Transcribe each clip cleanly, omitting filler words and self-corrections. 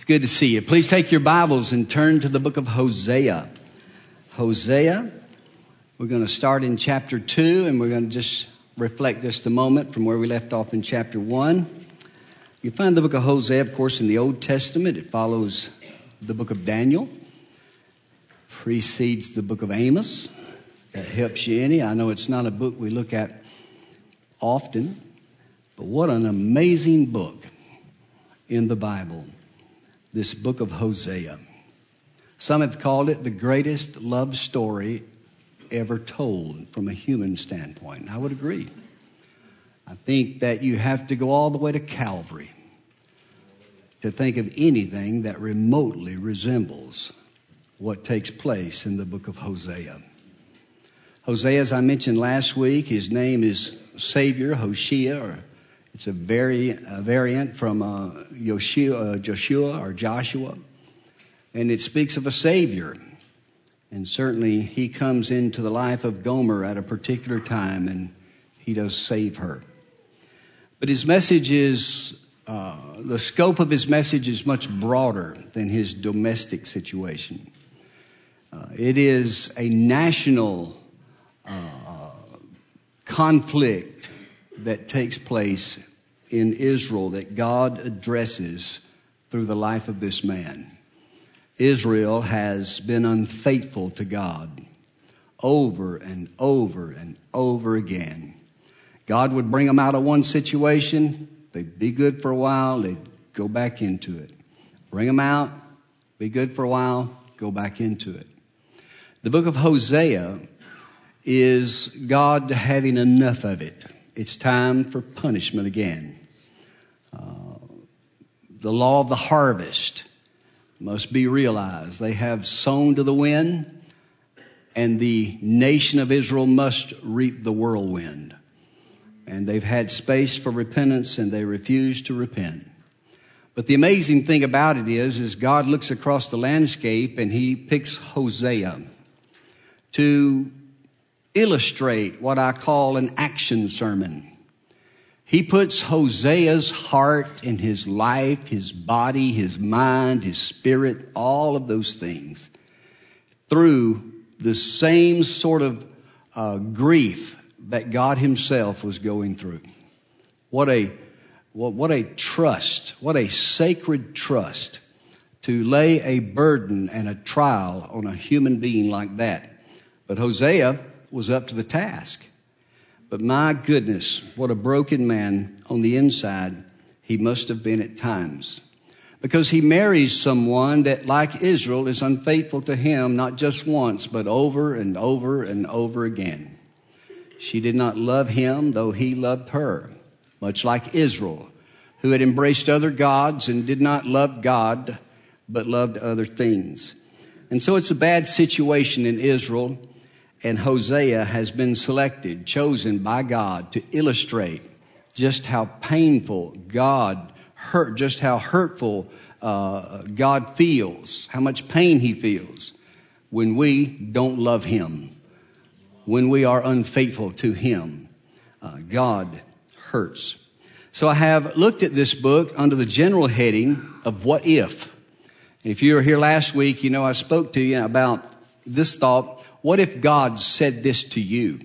Good to see you. Please take your Bibles and turn to the book of Hosea. Hosea, we're going to start in chapter 2, and we're going to just reflect just a moment from where we left off in chapter 1. You find the book of Hosea, of course, in the Old Testament. It follows the book of Daniel, precedes the book of Amos. That helps you any. I know it's not a book we look at often, but what an amazing book in the Bible. This book of Hosea. Some have called it the greatest love story ever told from a human standpoint. I would agree. I think that you have to go all the way to Calvary to think of anything that remotely resembles what takes place in the book of Hosea. Hosea, as I mentioned last week, his name is Savior, Hoshea, or it's a variant from Joshua, and it speaks of a Savior. And certainly he comes into the life of Gomer at a particular time, and he does save her. But his message is, the scope of his message is much broader than his domestic situation. It is a national conflict that takes place in Israel that God addresses through the life of this man. Israel has been unfaithful to God over and over and over again. God would bring them out of one situation. They'd be good for a while. They'd go back into it. Bring them out, be good for a while, go back into it. The book of Hosea is God having enough of it. It's time for punishment again. The law of the harvest must be realized. They have sown to the wind, and the nation of Israel must reap the whirlwind. And they've had space for repentance, and they refuse to repent. But the amazing thing about it is God looks across the landscape, and he picks Hosea to illustrate what I call an action sermon. He puts Hosea's heart and his life, his body, his mind, his spirit, all of those things through the same sort of grief that God himself was going through. What a trust, what a sacred trust to lay a burden and a trial on a human being like that. But Hosea was up to the task. But my goodness, what a broken man on the inside he must have been at times. Because he marries someone that, like Israel, is unfaithful to him, not just once, but over and over and over again. She did not love him, though he loved her, much like Israel, who had embraced other gods and did not love God, but loved other things. And so it's a bad situation in Israel. And Hosea has been selected, chosen by God to illustrate just how painful God hurt, just how hurtful God feels, how much pain he feels when we don't love him, when we are unfaithful to him. God hurts. So I have looked at this book under the general heading of what if. And if you were here last week, you know I spoke to you about this thought. What if God said this to you?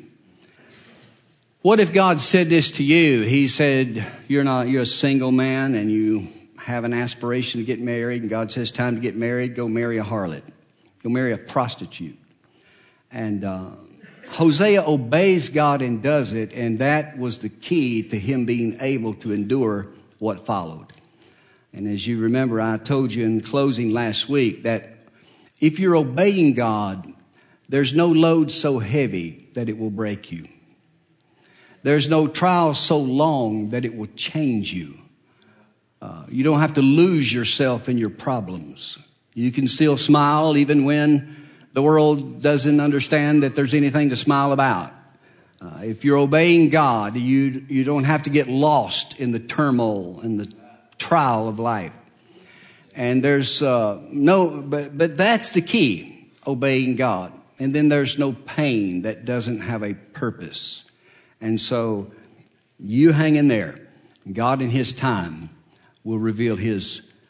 What if God said this to you? He said, you're a single man and you have an aspiration to get married, and God says, time to get married, go marry a harlot. Go marry a prostitute. And Hosea obeys God and does it, and that was the key to him being able to endure what followed. And as you remember, I told you in closing last week that if you're obeying God, there's no load so heavy that it will break you. There's no trial so long that it will change you. You don't have to lose yourself in your problems. You can still smile even when the world doesn't understand that there's anything to smile about. If you're obeying God, you don't have to get lost in the turmoil and the trial of life. And there's but that's the key, obeying God. And then there's no pain that doesn't have a purpose. And so you hang in there. God in his time will reveal his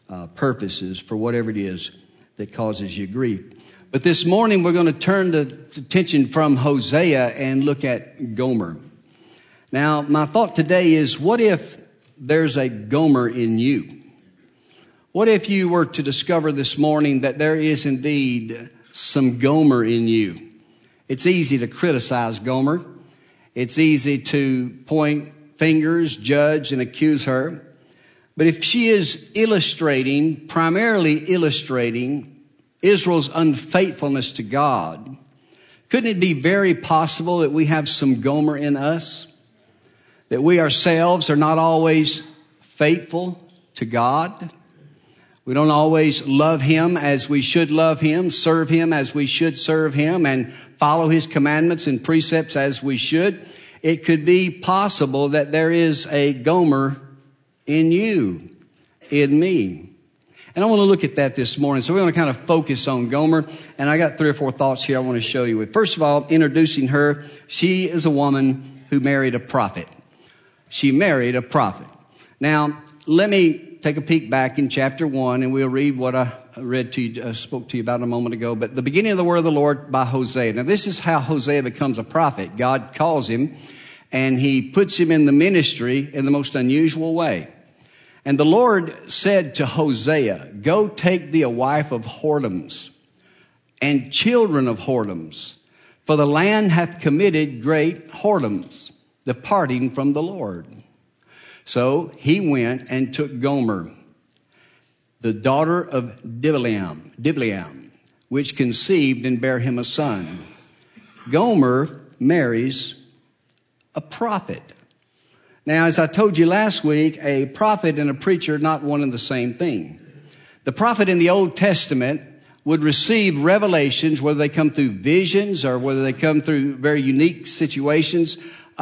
purposes for whatever it is that causes you grief. But this morning we're going to turn the attention from Hosea and look at Gomer. Now, my thought today is, what if there's a Gomer in you? What if you were to discover this morning that there is indeed some Gomer in you? It's easy to criticize Gomer. It's easy to point fingers, judge, and accuse her. But if she is primarily illustrating Israel's unfaithfulness to God, couldn't it be very possible that we have some Gomer in us? That we ourselves are not always faithful to God? We don't always love Him as we should love Him, serve Him as we should serve Him, and follow His commandments and precepts as we should. It could be possible that there is a Gomer in you, in me. And I want to look at that this morning. So we're going to kind of focus on Gomer. And I got 3 or 4 thoughts here I want to show you. First of all, introducing her, she is a woman who married a prophet. She married a prophet. Now, let me take a peek back in chapter 1, and we'll read what I read to you, spoke to you about a moment ago. But the beginning of the word of the Lord by Hosea. Now, this is how Hosea becomes a prophet. God calls him, and He puts him in the ministry in the most unusual way. And the Lord said to Hosea, "Go take thee a wife of whoredoms and children of whoredoms, for the land hath committed great whoredoms, departing from the Lord." So he went and took Gomer, the daughter of Diblaim, which conceived and bare him a son. Gomer marries a prophet. Now, as I told you last week, a prophet and a preacher are not one and the same thing. The prophet in the Old Testament would receive revelations, whether they come through visions or whether they come through very unique situations,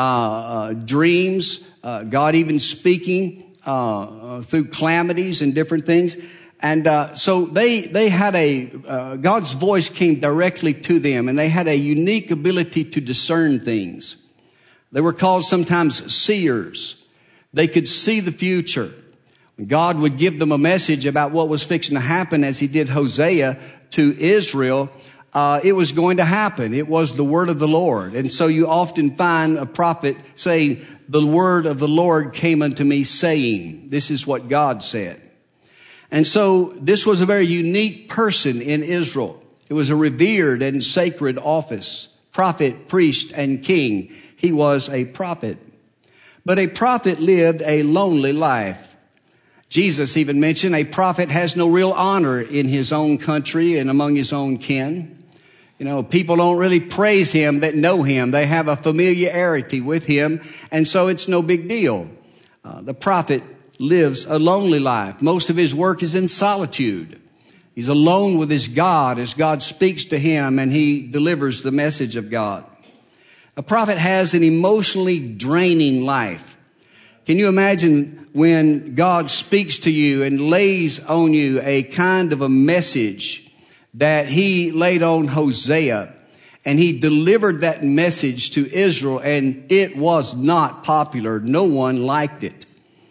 dreams, God even speaking through calamities and different things. And so they had God's voice came directly to them, and they had a unique ability to discern things. They were called sometimes seers. They could see the future. God would give them a message about what was fixing to happen, as He did Hosea to Israel. It was going to happen. It was the word of the Lord. And so you often find a prophet saying, "The word of the Lord came unto me saying," this is what God said. And so this was a very unique person in Israel. It was a revered and sacred office. Prophet, priest, and king. He was a prophet. But a prophet lived a lonely life. Jesus even mentioned a prophet has no real honor in his own country and among his own kin. You know, people don't really praise him that know him. They have a familiarity with him, and so it's no big deal. The prophet lives a lonely life. Most of his work is in solitude. He's alone with his God as God speaks to him and he delivers the message of God. A prophet has an emotionally draining life. Can you imagine when God speaks to you and lays on you a kind of a message that He laid on Hosea, and He delivered that message to Israel, and it was not popular. No one liked it.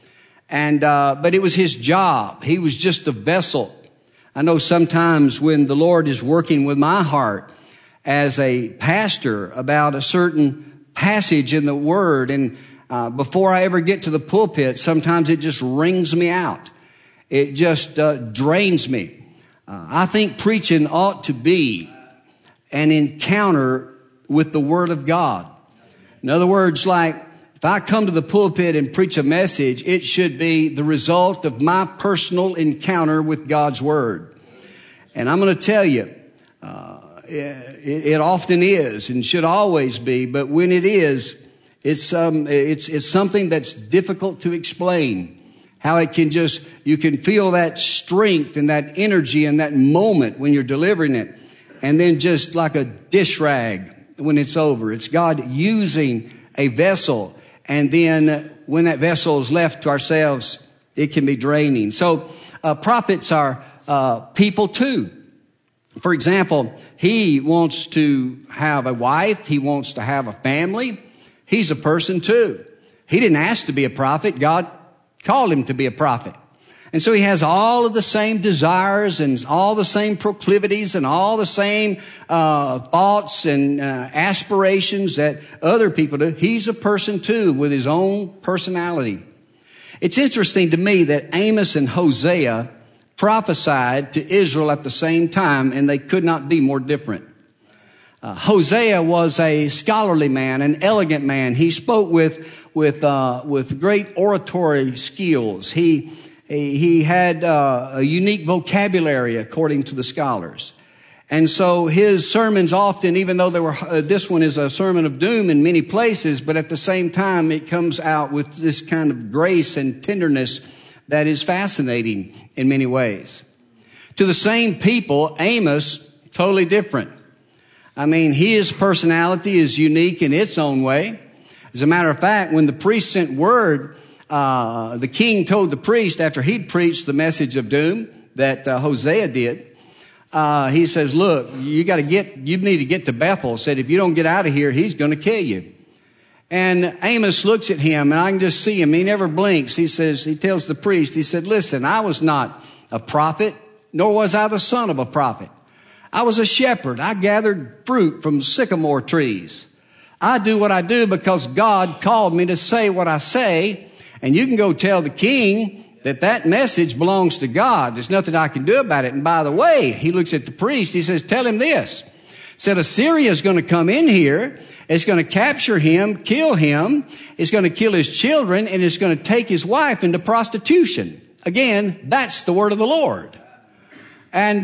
And but it was His job. He was just a vessel. I know sometimes when the Lord is working with my heart as a pastor about a certain passage in the Word, and before I ever get to the pulpit, sometimes it just wrings me out. It just drains me. I think preaching ought to be an encounter with the Word of God. In other words, like if I come to the pulpit and preach a message, it should be the result of my personal encounter with God's Word. And I'm going to tell you, it often is and should always be, but when it is, it's something that's difficult to explain. How it can you can feel that strength and that energy and that moment when you're delivering it. And then just like a dish rag when it's over. It's God using a vessel. And then when that vessel is left to ourselves, it can be draining. So prophets are people too. For example, he wants to have a wife. He wants to have a family. He's a person too. He didn't ask to be a prophet. God called him to be a prophet. And so he has all of the same desires and all the same proclivities and all the same thoughts and aspirations that other people do. He's a person too with his own personality. It's interesting to me that Amos and Hosea prophesied to Israel at the same time, and they could not be more different. Hosea was a scholarly man, an elegant man. He spoke with great oratory skills. He had a unique vocabulary, according to the scholars. And so his sermons often, even though this one is a sermon of doom in many places, but at the same time it comes out with this kind of grace and tenderness that is fascinating in many ways. To the same people, Amos, totally different. I mean, his personality is unique in its own way. As a matter of fact, when the priest sent word, the king told the priest after he'd preached the message of doom that Hosea did, he says, look, you need to get to Bethel. Said, if you don't get out of here, he's going to kill you. And Amos looks at him, and I can just see him. He never blinks. He tells the priest, he said, listen, I was not a prophet, nor was I the son of a prophet. I was a shepherd. I gathered fruit from sycamore trees. I do what I do because God called me to say what I say. And you can go tell the king that message belongs to God. There's nothing I can do about it. And by the way, he looks at the priest. He says, tell him this. Said, Assyria is going to come in here. It's going to capture him, kill him. It's going to kill his children, and it's going to take his wife into prostitution. Again, that's the word of the Lord. And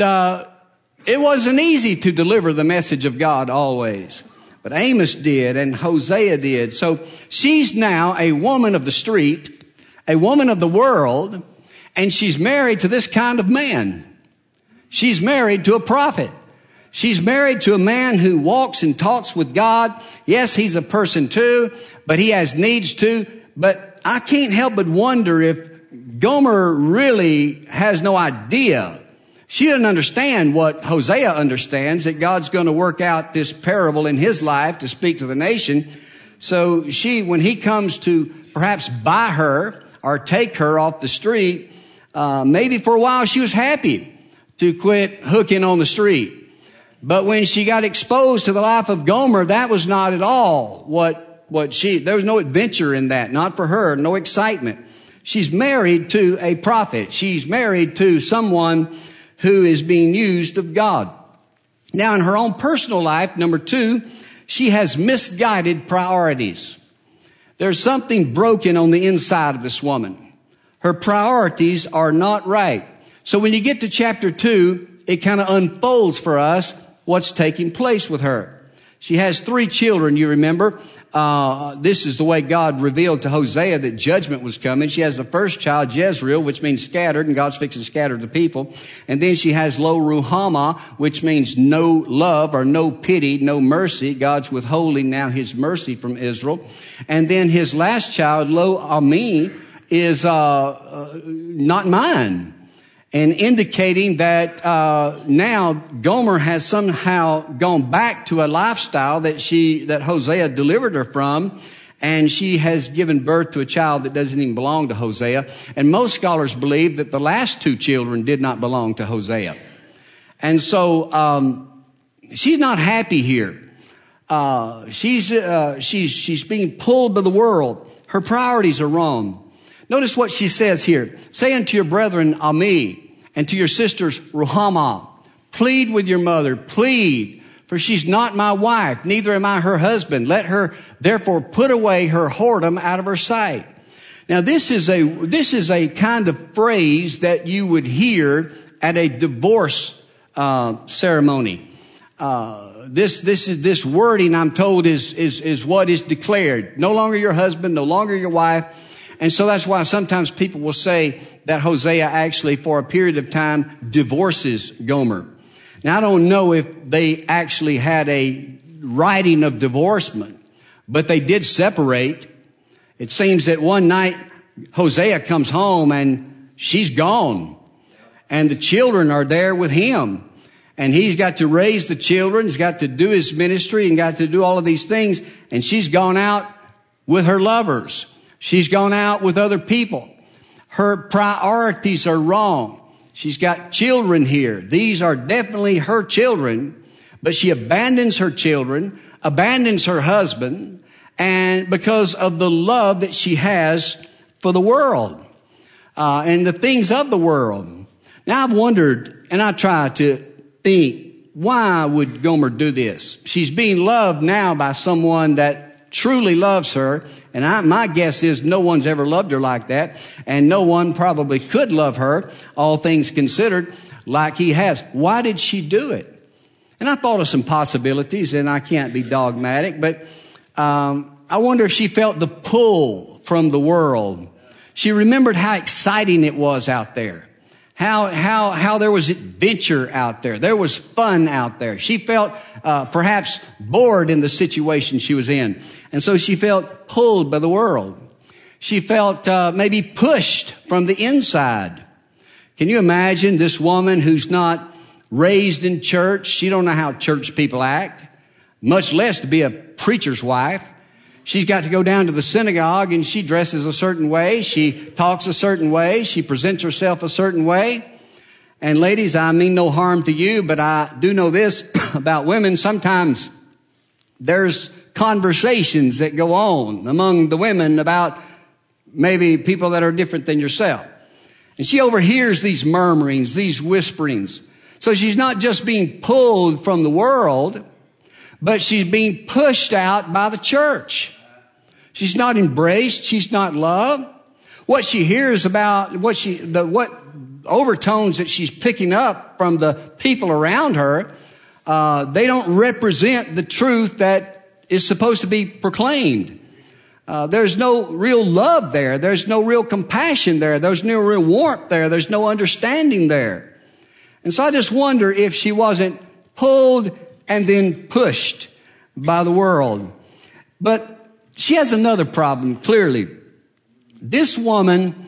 it wasn't easy to deliver the message of God always. But Amos did, and Hosea did. So she's now a woman of the street, a woman of the world, and she's married to this kind of man. She's married to a prophet. She's married to a man who walks and talks with God. Yes, he's a person too, but he has needs too. But I can't help but wonder if Gomer really has no idea. She doesn't understand what Hosea understands, that God's going to work out this parable in his life to speak to the nation. So when he comes to perhaps buy her or take her off the street, maybe for a while she was happy to quit hooking on the street. But when she got exposed to the life of Gomer, that was not at all there was no adventure in that, not for her, no excitement. She's married to a prophet. She's married to someone who is being used of God. Now, in her own personal life, number 2, she has misguided priorities. There's something broken on the inside of this woman. Her priorities are not right. So when you get to chapter 2, it kind of unfolds for us what's taking place with her. She has 3 children, you remember. This is the way God revealed to Hosea that judgment was coming. She has the first child, Jezreel, which means scattered, and God's fixing to scatter the people. And then she has Lo Ruhamah, which means no love or no pity, no mercy. God's withholding now his mercy from Israel. And then his last child, Lo Ami, is not mine. And indicating that now Gomer has somehow gone back to a lifestyle that Hosea delivered her from, and she has given birth to a child that doesn't even belong to Hosea. And most scholars believe that the last 2 children did not belong to Hosea. And so she's not happy here. She's being pulled by the world. Her priorities are wrong. Notice what she says here. Say unto your brethren, Ami, and to your sisters, Ruhamah, plead with your mother, plead, for she's not my wife, neither am I her husband. Let her therefore put away her whoredom out of her sight. Now this is a kind of phrase that you would hear at a divorce ceremony. This wording, I'm told, is what is declared. No longer your husband, no longer your wife. And so that's why sometimes people will say that Hosea actually, for a period of time, divorces Gomer. Now, I don't know if they actually had a writing of divorcement, but they did separate. It seems that one night Hosea comes home and she's gone, and the children are there with him. And he's got to raise the children, he's got to do his ministry, and got to do all of these things. And she's gone out with her lovers. She's gone out with other people. Her priorities are wrong. She's got children here. These are definitely her children, but she abandons her children, abandons her husband, and because of the love that she has for the world, and the things of the world. Now I've wondered, and I try to think, why would Gomer do this? She's being loved now by someone that truly loves her. And my guess is no one's ever loved her like that. And no one probably could love her, all things considered, like he has. Why did she do it? And I thought of some possibilities, and I can't be dogmatic, but I wonder if she felt the pull from the world. She remembered how exciting it was out there. How there was adventure out there. There was fun out there. She felt perhaps bored in the situation she was in. And so she felt pulled by the world. She felt maybe pushed from the inside. Can you imagine this woman who's not raised in church? She don't know how church people act, much less to be a preacher's wife. She's got to go down to the synagogue and she dresses a certain way. She talks a certain way. She presents herself a certain way. And ladies, I mean no harm to you, but I do know this about women. Sometimes there's conversations that go on among the women about maybe people that are different than yourself. And she overhears these murmurings, these whisperings. So she's not just being pulled from the world, but she's being pushed out by the church. She's not embraced. She's not loved. What she hears about, what overtones that she's picking up from the people around her, they don't represent the truth that is supposed to be proclaimed. There's no real love there. There's no real compassion there. There's no real warmth there. There's no understanding there. And so I just wonder if she wasn't pulled and then pushed by the world. But she has another problem, clearly. This woman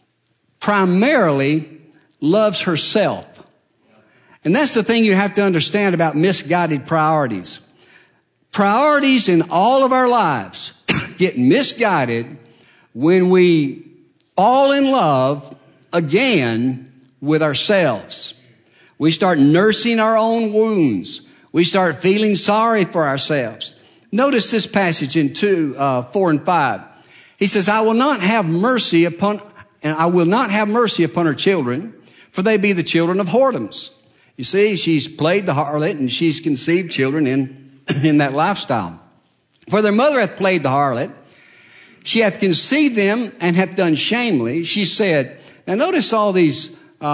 primarily loves herself. And that's the thing you have to understand about misguided priorities. Priorities in all of our lives get misguided when we fall in love again with ourselves. We start nursing our own wounds. We start feeling sorry for ourselves. Notice this passage in 4 and 5. He says, I will not have mercy upon her children, for they be the children of whoredoms. You see, she's played the harlot and she's conceived children in that lifestyle. For their mother hath played the harlot. She hath conceived them and hath done shamely. She said, now notice all these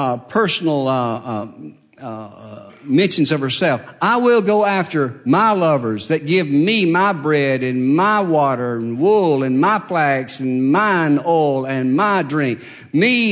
personal mentions of herself. I will go after my lovers that give me my bread and my water and wool and my flax and mine oil and my drink. Me.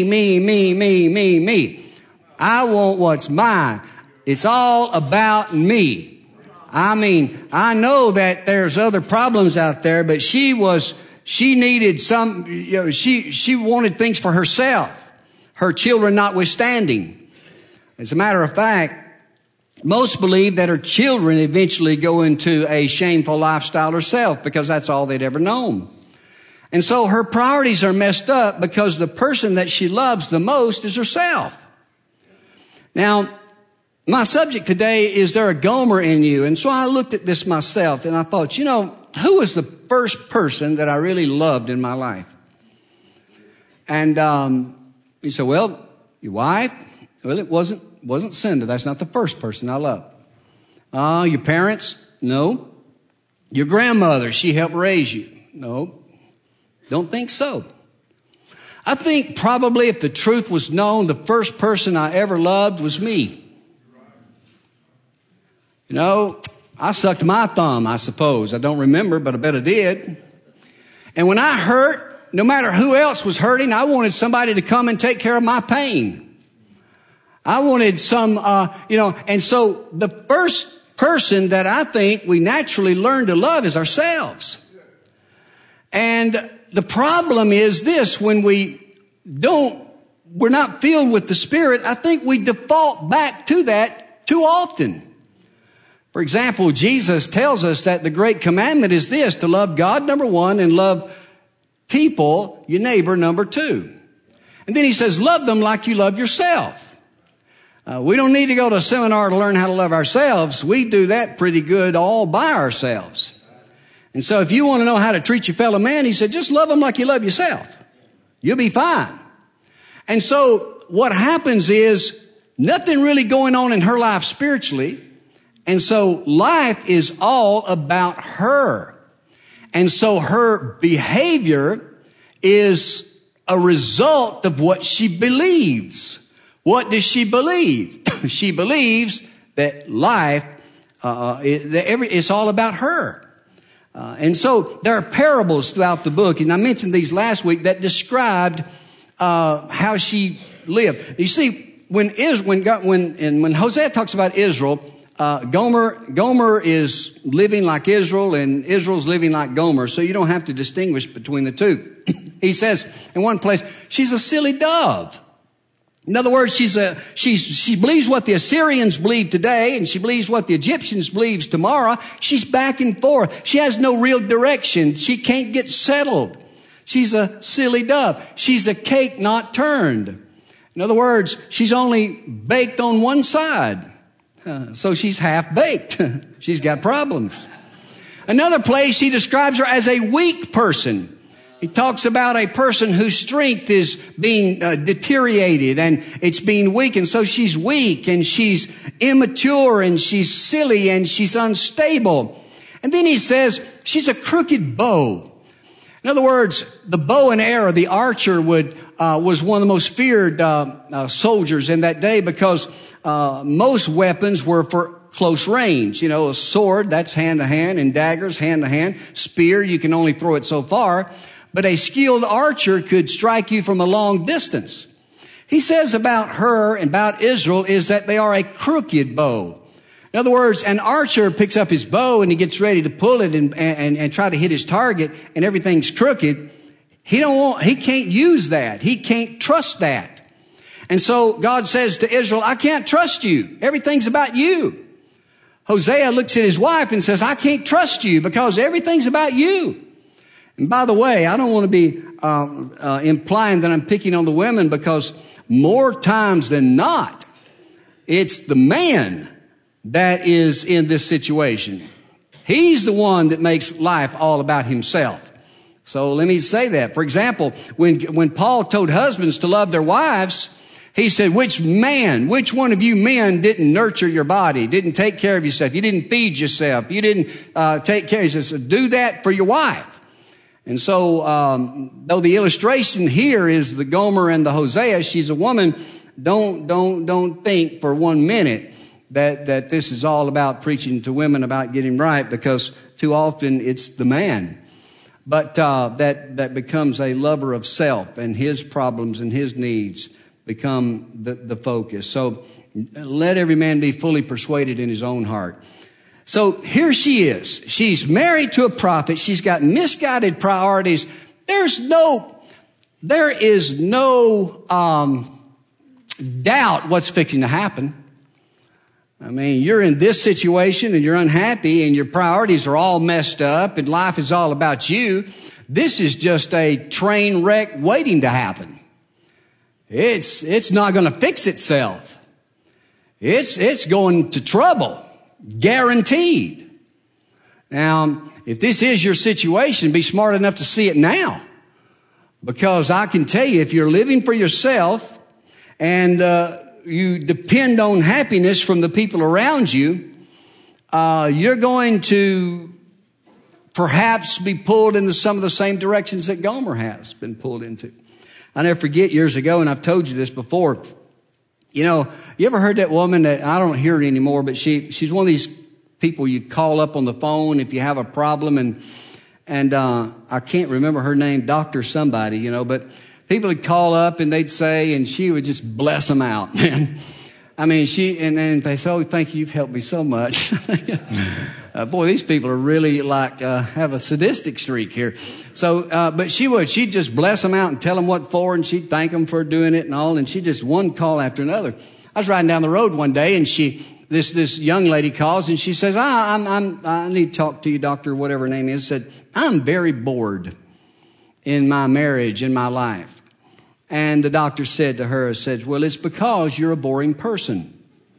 I want what's mine. It's all about me. I mean, I know that there's other problems out there, but she needed she wanted things for herself, her children notwithstanding. As a matter of fact, most believe that her children eventually go into a shameful lifestyle herself because that's all they'd ever known. And so her priorities are messed up because the person that she loves the most is herself. Now, my subject today is there a Gomer in you? And so I looked at this myself and I thought, who was the first person that I really loved in my life? And you say, well, your wife? Well, it wasn't Cinda. That's not the first person I loved. Your parents? No. Your grandmother, she helped raise you? No. Don't think so. I think probably if the truth was known, the first person I ever loved was me. I sucked my thumb, I suppose. I don't remember, but I bet I did. And when I hurt, no matter who else was hurting, I wanted somebody to come and take care of my pain. I wanted and so the first person that I think we naturally learn to love is ourselves. And the problem is this, when we're not filled with the Spirit, I think we default back to that too often. For example, Jesus tells us that the great commandment is this, to love God, number one, and love people, your neighbor, number two. And then he says, love them like you love yourself. We don't need to go to a seminar to learn how to love ourselves. We do that pretty good all by ourselves. And so if you want to know how to treat your fellow man, he said, just love them like you love yourself. You'll be fine. And so what happens is nothing really going on in her life spiritually. And so life is all about her. And so her behavior is a result of what she believes. What does she believe? She believes that life, it's all about her. And so there are parables throughout the book, and I mentioned these last week, that described how she lived. You see, when Hosea talks about Israel, Gomer is living like Israel, and Israel's living like Gomer, so you don't have to distinguish between the two. He says in one place, she's a silly dove. In other words, she believes what the Assyrians believe today, and she believes what the Egyptians believe tomorrow. She's back and forth. She has no real direction. She can't get settled. She's a silly dove. She's a cake not turned. In other words, she's only baked on one side. So she's half baked. She's got problems. Another place, she describes her as a weak person. He talks about a person whose strength is being deteriorated and it's being weakened. So she's weak and she's immature and she's silly and she's unstable. And then he says she's a crooked bow. In other words, the bow and arrow, the archer was one of the most feared soldiers in that day because most weapons were for close range. You know, a sword, that's hand to hand, and daggers, hand to hand. Spear, you can only throw it so far. But a skilled archer could strike you from a long distance. He says about her and about Israel is that they are a crooked bow. In other words, an archer picks up his bow and he gets ready to pull it and try to hit his target, and everything's crooked. He can't use that. He can't trust that. And so God says to Israel, I can't trust you. Everything's about you. Hosea looks at his wife and says, I can't trust you because everything's about you. And by the way, I don't want to be implying that I'm picking on the women, because more times than not, it's the man that is in this situation. He's the one that makes life all about himself. So let me say that. For example, when Paul told husbands to love their wives, he said, which one of you men didn't nurture your body, didn't take care of yourself, you didn't feed yourself, you didn't take care of yourself? He says, do that for your wife. And so, though the illustration here is the Gomer and the Hosea, she's a woman, don't think for 1 minute that this is all about preaching to women about getting right, because too often it's the man. But, that becomes a lover of self, and his problems and his needs become the focus. So let every man be fully persuaded in his own heart. So here she is. She's married to a prophet. She's got misguided priorities. There is no doubt what's fixing to happen. I mean, you're in this situation and you're unhappy and your priorities are all messed up and life is all about you. This is just a train wreck waiting to happen. It's not going to fix itself. It's going to trouble. Guaranteed. Now, if this is your situation, be smart enough to see it now. Because I can tell you, if you're living for yourself and you depend on happiness from the people around you, you're going to perhaps be pulled into some of the same directions that Gomer has been pulled into. I never forget years ago, and I've told you this before. You know, you ever heard that woman that, I don't hear it anymore, but she's one of these people you call up on the phone if you have a problem, and I can't remember her name, Dr. somebody, you know, but people would call up and they'd say, and she would just bless them out, man. I mean, and they say, oh, thank you, you've helped me so much. Boy, these people are really like, have a sadistic streak here. So, but she'd just bless them out and tell them what for, and she'd thank them for doing it and all, and she just one call after another. I was riding down the road one day, and this young lady calls, and she says, I need to talk to you, doctor, whatever her name is, said, I'm very bored in my marriage, in my life. And the doctor said to her, well, it's because you're a boring person.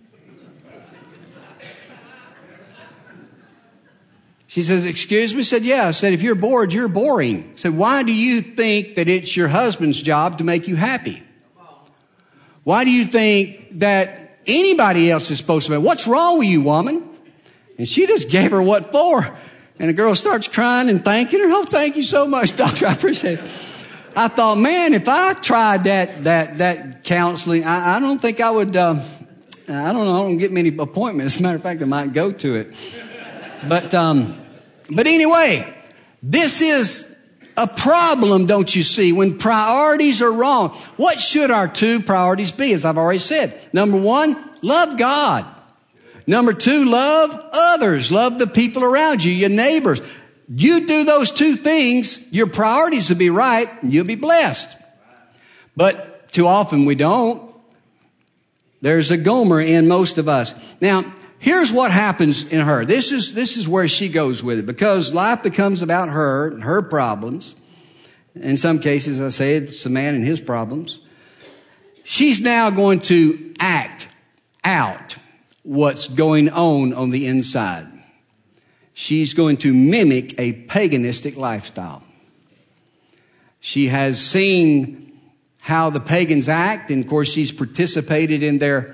She says, excuse me? I said, yeah. I said, if you're bored, you're boring. I said, why do you think that it's your husband's job to make you happy? Why do you think that anybody else is supposed to be? What's wrong with you, woman? And she just gave her what for. And the girl starts crying and thanking her. Oh, thank you so much, doctor. I appreciate it. I thought, man, if I tried that counseling, I don't think I would, I don't get many appointments. As a matter of fact, I might go to it. But anyway, this is a problem, don't you see, when priorities are wrong. What should our two priorities be, as I've already said? Number one, love God. Number two, love others. Love the people around you, your neighbors. You do those two things, your priorities will be right, and you'll be blessed. But too often we don't. There's a Gomer in most of us. Now, here's what happens in her. This is where she goes with it, because life becomes about her and her problems. In some cases, I say it's the man and his problems. She's now going to act out what's going on the inside. She's going to mimic a paganistic lifestyle. She has seen how the pagans act, and of course she's participated in their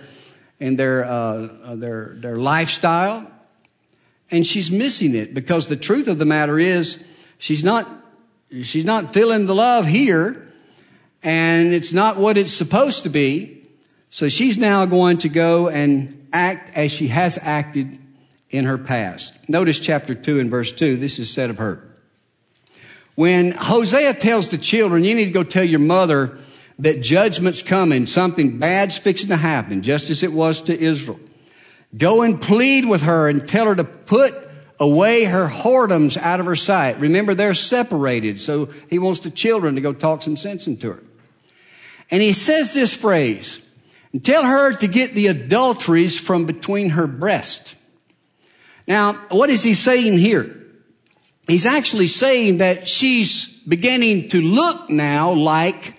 lifestyle, and she's missing it, because the truth of the matter is she's not feeling the love here, and it's not what it's supposed to be. So she's now going to go and act as she has acted in her past. Notice chapter 2 and verse 2. This is said of her. When Hosea tells the children, you need to go tell your mother that judgment's coming, something bad's fixing to happen, just as it was to Israel. Go and plead with her and tell her to put away her whoredoms out of her sight. Remember, they're separated, so he wants the children to go talk some sense into her. And he says this phrase, and tell her to get the adulteries from between her breasts. Now, what is he saying here? He's actually saying that she's beginning to look now like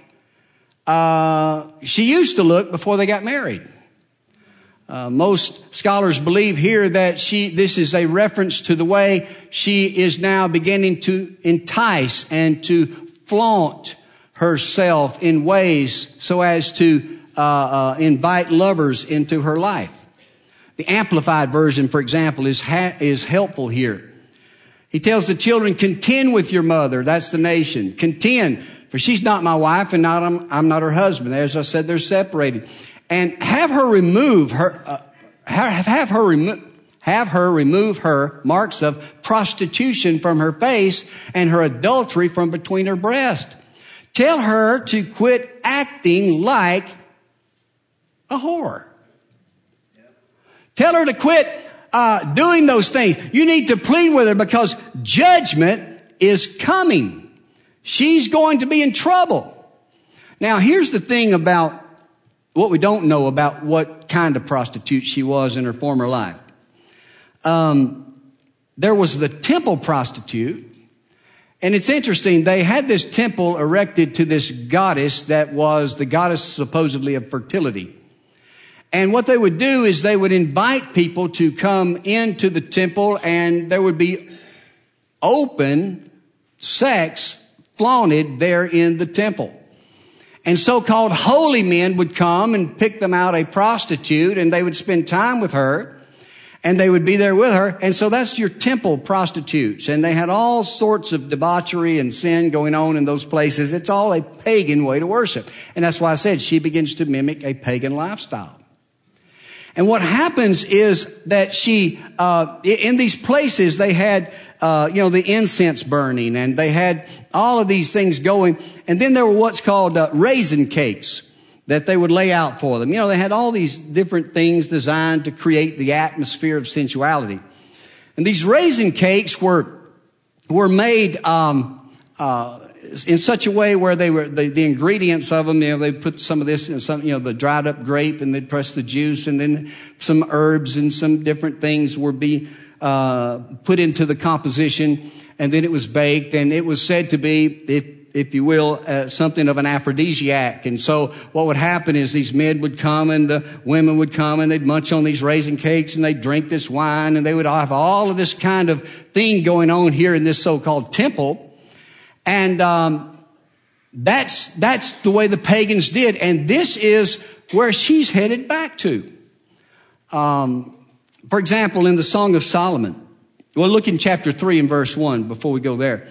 she used to look before they got married. Most scholars believe here that this is a reference to the way she is now beginning to entice and to flaunt herself in ways so as to invite lovers into her life. The Amplified Version, for example, is helpful here. He tells the children, contend with your mother. That's the nation. Contend, for she's not my wife and I'm not her husband. As I said, they're separated. And have her remove her marks of prostitution from her face and her adultery from between her breasts. Tell her to quit acting like a whore. Tell her to quit doing those things. You need to plead with her, because judgment is coming. She's going to be in trouble. Now, here's the thing about what we don't know about what kind of prostitute she was in her former life. There was the temple prostitute. And it's interesting, they had this temple erected to this goddess that was the goddess supposedly of fertility. And what they would do is they would invite people to come into the temple, and there would be open sex flaunted there in the temple. And so-called holy men would come and pick them out a prostitute, and they would spend time with her, and they would be there with her. And so that's your temple prostitutes. And they had all sorts of debauchery and sin going on in those places. It's all a pagan way to worship. And that's why I said she begins to mimic a pagan lifestyle. And what happens is that she, in these places, they had, the incense burning, and they had all of these things going. And then there were what's called raisin cakes that they would lay out for them. They had all these different things designed to create the atmosphere of sensuality. And these raisin cakes were made, in such a way where they were, the ingredients of them, they put some of this in some, the dried up grape, and they'd press the juice, and then some herbs and some different things would be, put into the composition, and then it was baked, and it was said to be, if you will, something of an aphrodisiac. And so what would happen is these men would come and the women would come and they'd munch on these raisin cakes and they'd drink this wine and they would have all of this kind of thing going on here in this so-called temple. And that's the way the pagans did. And this is where she's headed back to. For example, in the Song of Solomon, well, look in chapter 3 and verse 1 before we go there.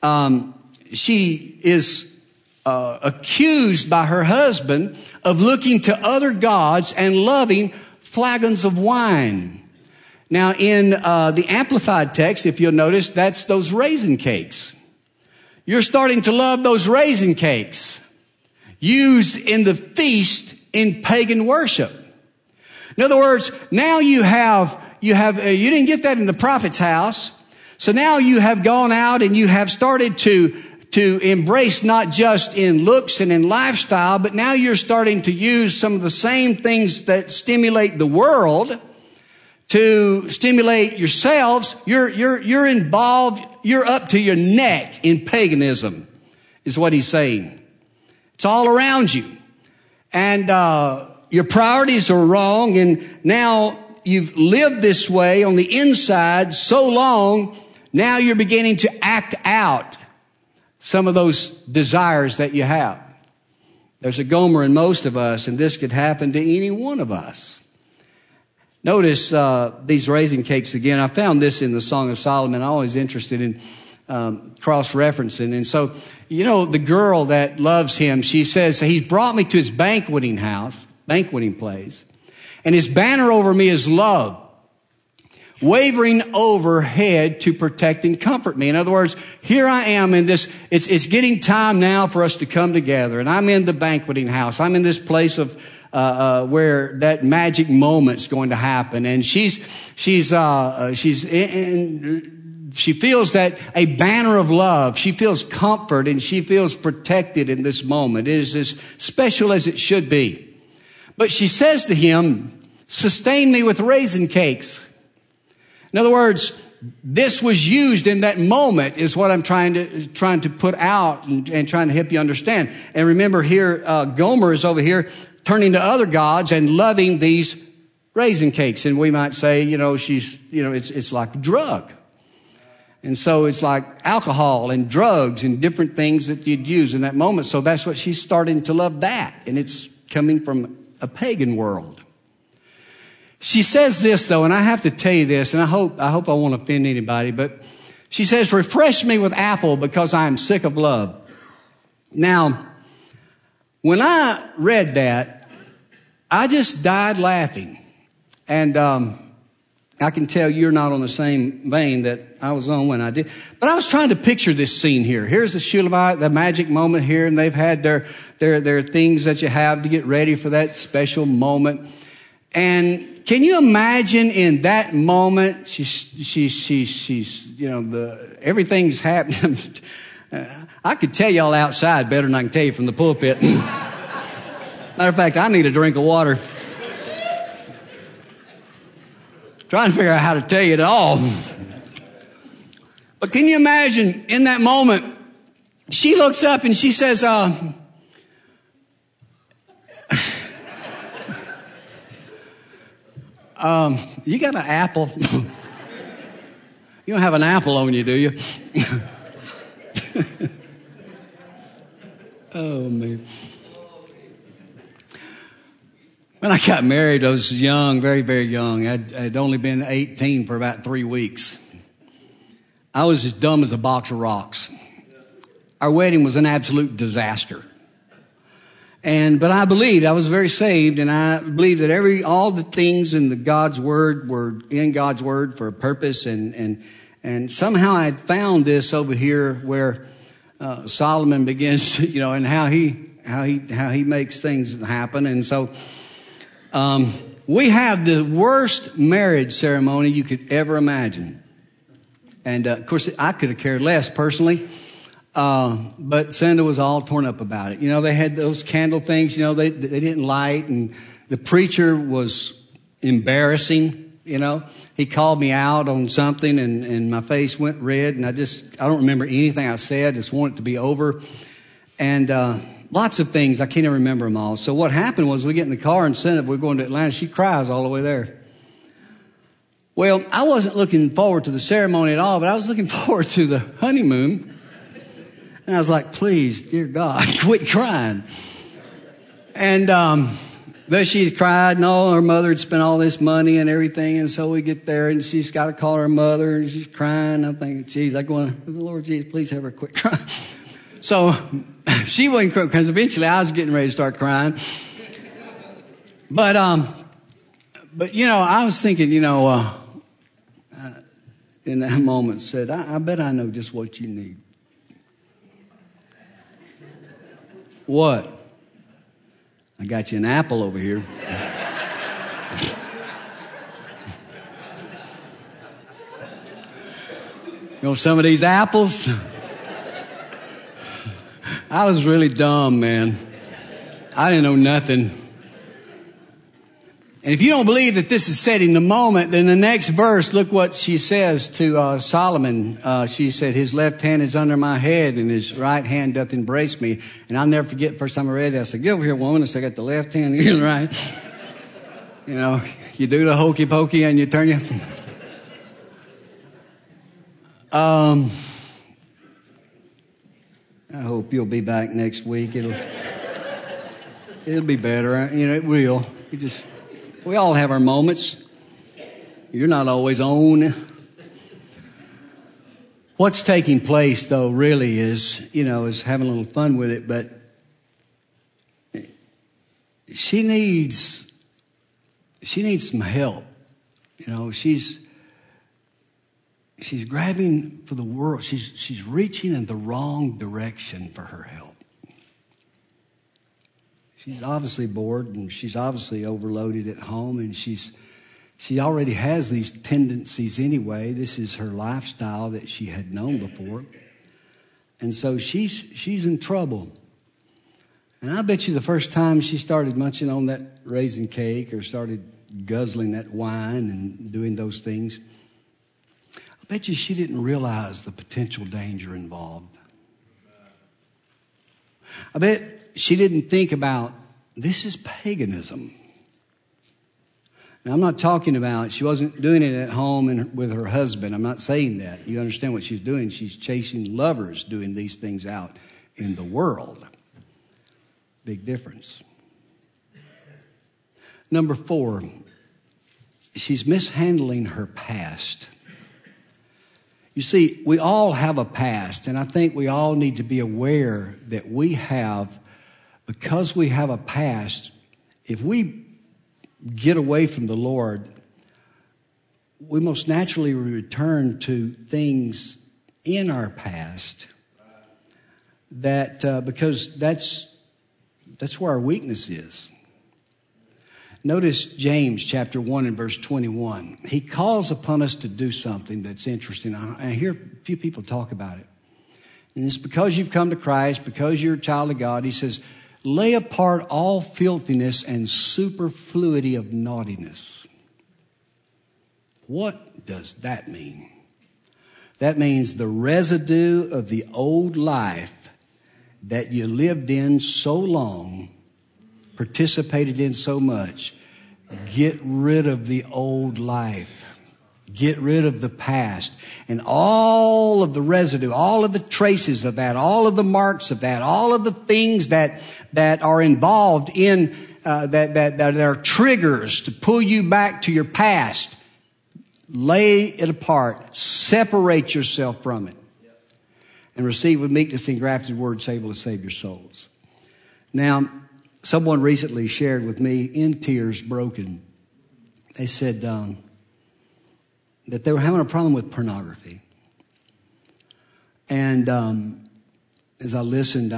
She is accused by her husband of looking to other gods and loving flagons of wine. Now, in the Amplified text, if you'll notice, that's those raisin cakes. You're starting to love those raisin cakes used in the feast in pagan worship. In other words, now you didn't get that in the prophet's house. So now you have gone out and you have started to embrace not just in looks and in lifestyle, but now you're starting to use some of the same things that stimulate the world to stimulate yourselves. You're involved. You're up to your neck in paganism, is what he's saying. It's all around you. And your priorities are wrong. And now you've lived this way on the inside so long, now you're beginning to act out some of those desires that you have. There's a Gomer in most of us, and this could happen to any one of us. Notice these raisin cakes again. I found this in the Song of Solomon. I'm always interested in cross-referencing. And so, you know, the girl that loves him, she says, he's brought me to his banqueting place, and his banner over me is love, wavering overhead to protect and comfort me. In other words, here I am in this, it's getting time now for us to come together, and I'm in the banqueting house. I'm in this place of where that magic moment's going to happen, and she feels that a banner of love. She feels comfort and she feels protected in this moment. It is as special as it should be. But she says to him, sustain me with raisin cakes. In other words, this was used in that moment is what I'm trying to put out and trying to help you understand. And remember here, Gomer is over here turning to other gods and loving these raisin cakes. And we might say, it's like a drug. And so it's like alcohol and drugs and different things that you'd use in that moment. So that's what she's starting to love that. And it's coming from a pagan world. She says this though, and I have to tell you this, and I hope I won't offend anybody, but she says, refresh me with apple because I am sick of love. Now, when I read that, I just died laughing. And I can tell you're not on the same vein that I was on when I did. But I was trying to picture this scene here. Here's the Shulamite, the magic moment here, and they've had their things that you have to get ready for that special moment. And can you imagine in that moment, everything's happening. I could tell y'all outside better than I can tell you from the pulpit. Matter of fact, I need a drink of water. Trying to figure out how to tell you it all. But can you imagine in that moment, she looks up and she says, you got an apple? You don't have an apple on you, do you? Oh, man. When I got married, I was young, very, very young. I'd only been 18 for about 3 weeks. I was as dumb as a box of rocks. Our wedding was an absolute disaster. But I believed, I was very saved, and I believed that all the things in God's Word were in God's Word for a purpose, and somehow I had found this over here where Solomon begins to, and how he makes things happen. And so we have the worst marriage ceremony you could ever imagine. And of course, I could have cared less personally. But Cinda was all torn up about it. They had those candle things, they didn't light, and the preacher was embarrassing, He called me out on something and my face went red, and I don't remember anything I said. Just wanted it to be over. And lots of things. I can't even remember them all. So what happened was we get in the car and send it. We're going to Atlanta. She cries all the way there. Well, I wasn't looking forward to the ceremony at all, but I was looking forward to the honeymoon. And I was like, please, dear God, quit crying. And but she cried, and all her mother had spent all this money and everything. And so we get there, and she's got to call her mother, and she's crying. I'm thinking, geez, I'm going, Lord Jesus, please have her quit crying. So she wasn't crying, because eventually I was getting ready to start crying. But you know, I was thinking, you know, in that moment said, I bet I know just what you need. What? I got you an apple over here. You know some of these apples? I was really dumb, man. I didn't know nothing. And if you don't believe that this is setting the moment, then the next verse, look what she says to Solomon. She said, his left hand is under my head and his right hand doth embrace me. And I'll never forget the first time I read it. I said, get over here, woman. I said, I got the left hand and the right. You know, you do the hokey pokey and you turn your... I hope you'll be back next week. It'll be better. You know, it will. We all have our moments. You're not always on. What's taking place, though, really is, you know, is having a little fun with it. But she needs some help. You know, she's grabbing for the world. She's reaching in the wrong direction for her help. She's obviously bored, and she's obviously overloaded at home, and she already has these tendencies anyway. This is her lifestyle that she had known before. And so she's in trouble. And I bet you the first time she started munching on that raisin cake or started guzzling that wine and doing those things, I bet you she didn't realize the potential danger involved. I bet she didn't think about, this is paganism. Now, I'm not talking about, she wasn't doing it at home and with her husband. I'm not saying that. You understand what she's doing. She's chasing lovers doing these things out in the world. Big difference. Number 4, she's mishandling her past. You see, we all have a past, and I think we all need to be aware that we have, because we have a past, if we get away from the Lord, we most naturally return to things in our past that because that's where our weakness is. Notice James chapter 1 and verse 21. He calls upon us to do something that's interesting. I hear a few people talk about it. And it's because you've come to Christ, because you're a child of God. He says, lay apart all filthiness and superfluity of naughtiness. What does that mean? That means the residue of the old life that you lived in so long, participated in so much. Get rid of the old life. Get rid of the past. And all of the residue, all of the traces of that, all of the marks of that, all of the things that are involved in, that are triggers to pull you back to your past. Lay it apart. Separate yourself from it. And receive with meekness the engrafted word able to save your souls. Now, someone recently shared with me, in tears, broken. They said that they were having a problem with pornography. And as I listened,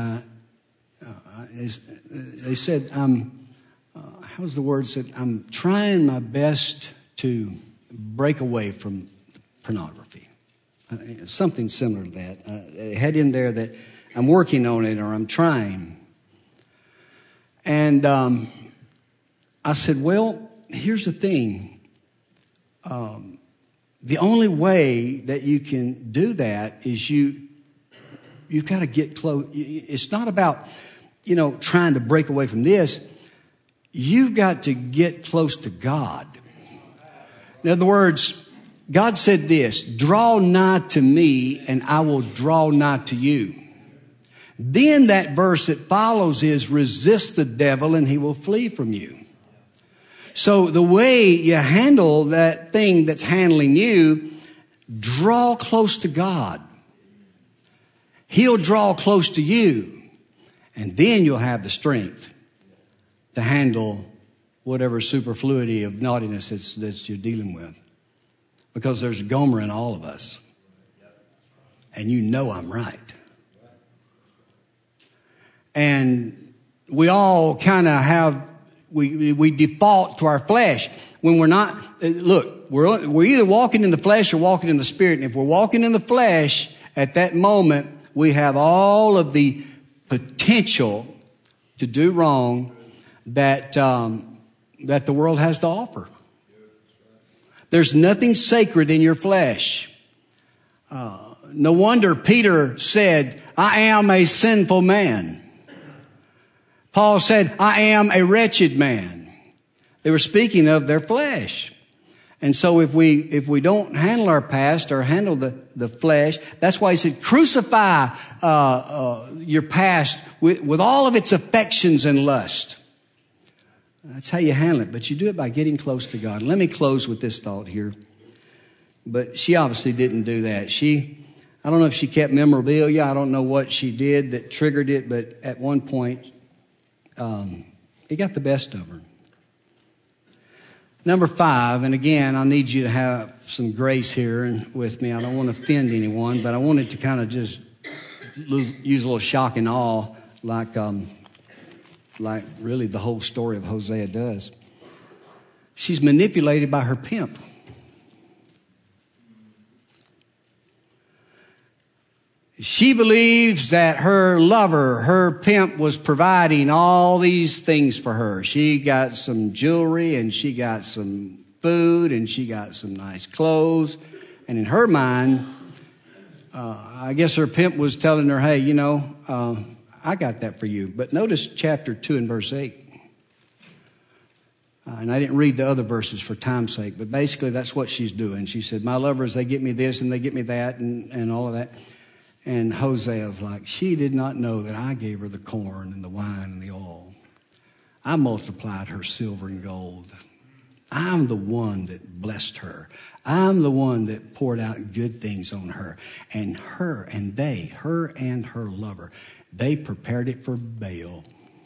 they said, how was the word said? I'm trying my best to break away from pornography. Something similar to that. It had in there that I'm working on it, or I'm trying. And I said, well, here's the thing. The only way that you can do that is you you've got to get close. It's not about, trying to break away from this. You've got to get close to God. In other words, God said this, draw nigh to me and I will draw nigh to you. Then that verse that follows is resist the devil and he will flee from you. So the way you handle that thing that's handling you, draw close to God. He'll draw close to you. And then you'll have the strength to handle whatever superfluity of naughtiness that you're dealing with. Because there's Gomer in all of us. And I'm right. And we all kind of have, we default to our flesh. When we're not, look, we're either walking in the flesh or walking in the Spirit. And if we're walking in the flesh, at that moment, we have all of the potential to do wrong that the world has to offer. There's nothing sacred in your flesh. No wonder Peter said, I am a sinful man. Paul said, I am a wretched man. They were speaking of their flesh. And so if we don't handle our past or handle the flesh, that's why he said, crucify your past with all of its affections and lust. That's how you handle it. But you do it by getting close to God. Let me close with this thought here. But she obviously didn't do that. I don't know if she kept memorabilia. I don't know what she did that triggered it. But at one point, it got the best of her. Number 5, and again, I need you to have some grace here and with me. I don't want to offend anyone, but I wanted to kind of just use a little shock and awe like really the whole story of Hosea does. She's manipulated by her pimp. She believes that her lover, her pimp, was providing all these things for her. She got some jewelry and she got some food and she got some nice clothes. And in her mind, I guess her pimp was telling her, hey, I got that for you. But notice chapter 2 and verse 8. And I didn't read the other verses for time's sake, but basically that's what she's doing. She said, my lovers, they get me this and they get me that and all of that. And Hosea's like, she did not know that I gave her the corn and the wine and the oil. I multiplied her silver and gold. I'm the one that blessed her. I'm the one that poured out good things on her. And her and her lover, they prepared it for Baal.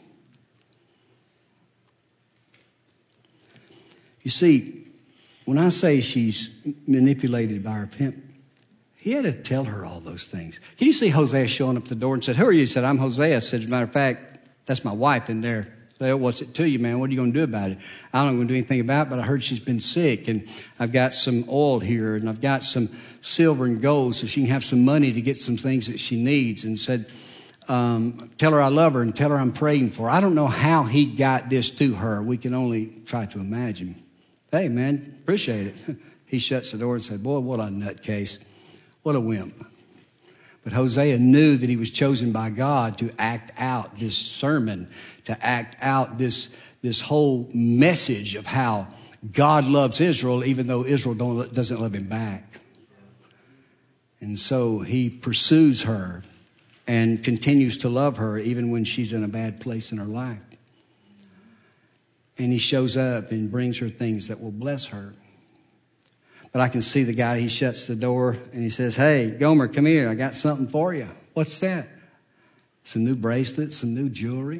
You see, when I say she's manipulated by her pimp, he had to tell her all those things. Can you see Hosea showing up at the door and said, who are you? He said, I'm Hosea. I said, as a matter of fact, that's my wife in there. So what's it to you, man? What are you going to do about it? I don't want to do anything about it, but I heard she's been sick, and I've got some oil here, and I've got some silver and gold so she can have some money to get some things that she needs. And said, tell her I love her and tell her I'm praying for her. I don't know how he got this to her. We can only try to imagine. Hey, man, appreciate it. He shuts the door and said, boy, what a nutcase. What a wimp. But Hosea knew that he was chosen by God to act out this sermon, to act out this whole message of how God loves Israel, even though Israel doesn't love him back. And so he pursues her and continues to love her even when she's in a bad place in her life. And he shows up and brings her things that will bless her. But I can see the guy, he shuts the door and he says, hey, Gomer, come here. I got something for you. What's that? Some new bracelets, some new jewelry.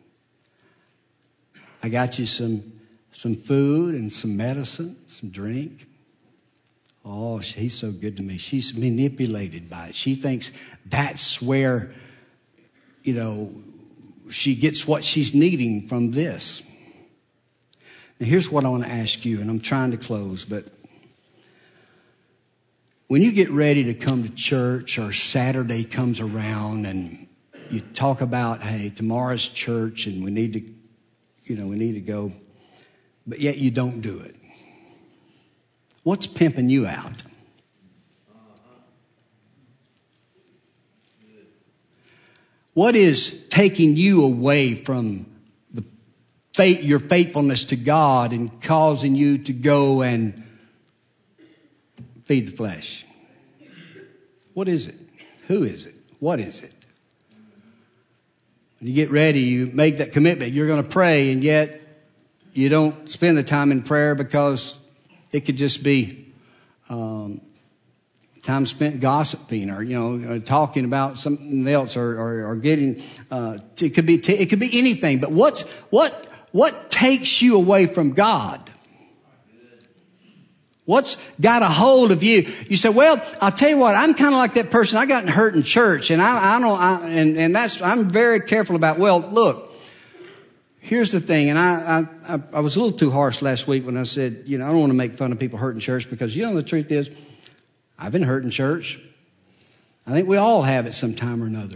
I got you some food and some medicine, some drink. Oh, he's so good to me. She's manipulated by it. She thinks that's where, she gets what she's needing from this. Now, here's what I want to ask you, and I'm trying to close, but when you get ready to come to church or Saturday comes around and you talk about, hey, tomorrow's church and we need to go, but yet you don't do it. What's pimping you out? What is taking you away from your faithfulness to God and causing you to go and feed the flesh? What is it? Who is it? What is it? When you get ready, you make that commitment. You're going to pray, and yet you don't spend the time in prayer because it could just be time spent gossiping or talking about something else or getting. It could be anything. But what takes you away from God? What's got a hold of you? You say, well, I'll tell you what, I'm kind of like that person. I got hurt in church, and I'm very careful about, well, look, here's the thing. And I was a little too harsh last week when I said, I don't want to make fun of people hurt in church, because the truth is, I've been hurt in church. I think we all have at some time or another.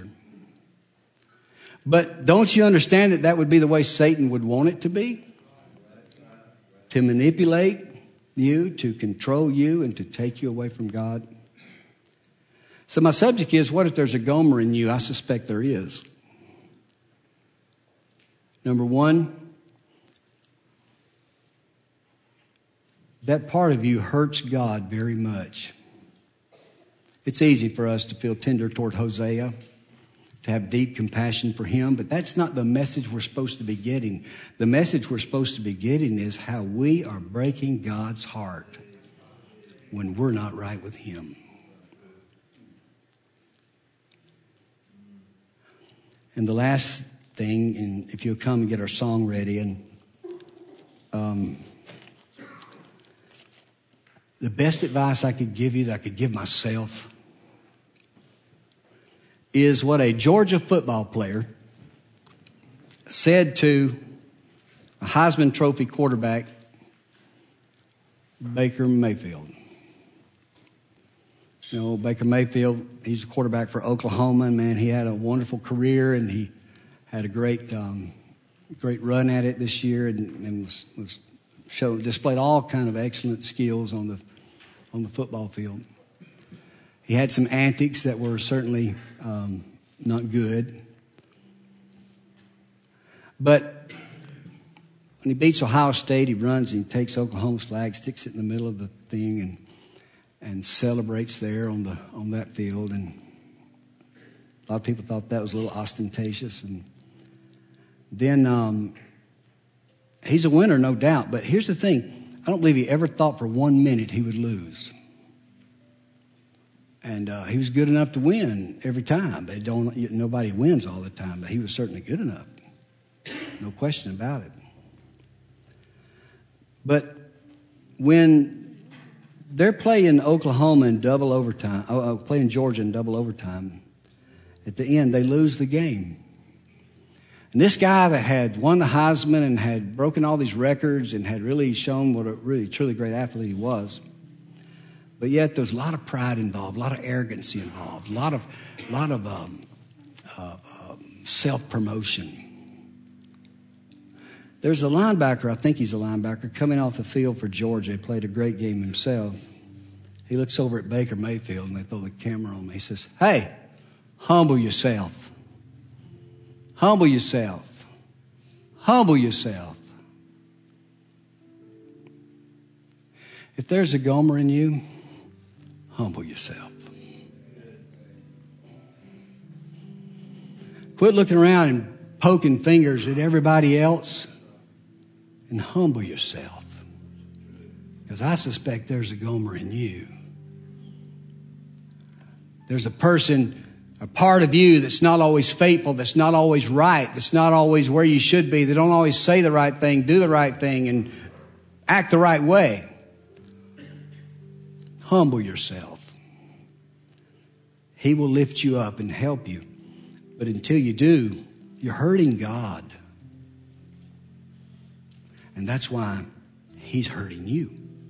But don't you understand that would be the way Satan would want it to be? To manipulate you, to control you, and to take you away from God. So my subject is, what if there's a Gomer in you? I suspect there is. Number one, that part of you hurts God very much. It's easy for us to feel tender toward Hosea, to have deep compassion for him, but that's not the message we're supposed to be getting. The message we're supposed to be getting is how we are breaking God's heart when we're not right with him. And the last thing, and if you'll come and get our song ready, and the best advice I could give you, that I could give myself, is what a Georgia football player said to a Heisman Trophy quarterback, Baker Mayfield. Baker Mayfield, he's a quarterback for Oklahoma, and man, he had a wonderful career, and he had a great run at it this year, and displayed all kind of excellent skills on the football field. He had some antics that were certainly not good. But when he beats Ohio State, he runs and he takes Oklahoma's flag, sticks it in the middle of the thing, and celebrates there on that field. And a lot of people thought that was a little ostentatious. And then he's a winner, no doubt. But here's the thing. I don't believe he ever thought for 1 minute he would lose. And he was good enough to win every time. But nobody wins all the time, but he was certainly good enough. No question about it. But when they're playing Oklahoma in double overtime, playing Georgia in double overtime, at the end they lose the game. And this guy that had won the Heisman and had broken all these records and had really shown what a really truly great athlete he was, but yet there's a lot of pride involved, a lot of arrogancy involved, a lot of self-promotion. There's a linebacker, I think he's a linebacker, coming off the field for Georgia. He played a great game himself. He looks over at Baker Mayfield, and they throw the camera on me. He says, "Hey, humble yourself. Humble yourself. Humble yourself." If there's a Gomer in you, humble yourself. Quit looking around and poking fingers at everybody else and humble yourself. Because I suspect there's a Gomer in you. There's a person, a part of you that's not always faithful, that's not always right, that's not always where you should be. They don't always say the right thing, do the right thing, and act the right way. Humble yourself. He will lift you up and help you. But until you do, you're hurting God. And that's why He's hurting you.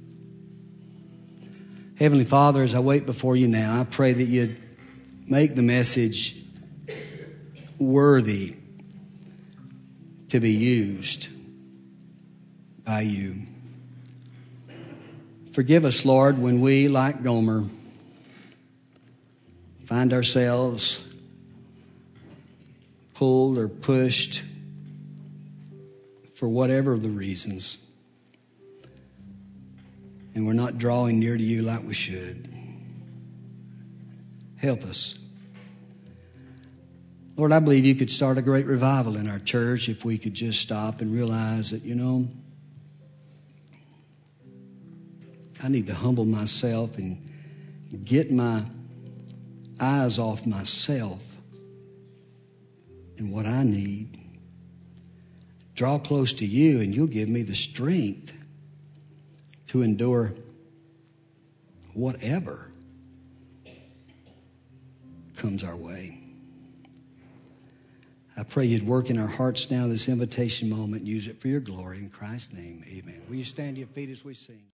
Heavenly Father, as I wait before you now, I pray that you'd make the message worthy to be used by you. Forgive us, Lord, when we, like Gomer, find ourselves pulled or pushed for whatever the reasons, and we're not drawing near to you like we should. Help us. Lord, I believe you could start a great revival in our church if we could just stop and realize that, I need to humble myself and get my eyes off myself and what I need. Draw close to you, and you'll give me the strength to endure whatever comes our way. I pray you'd work in our hearts now, this invitation moment, and use it for your glory. In Christ's name, amen. Will you stand to your feet as we sing?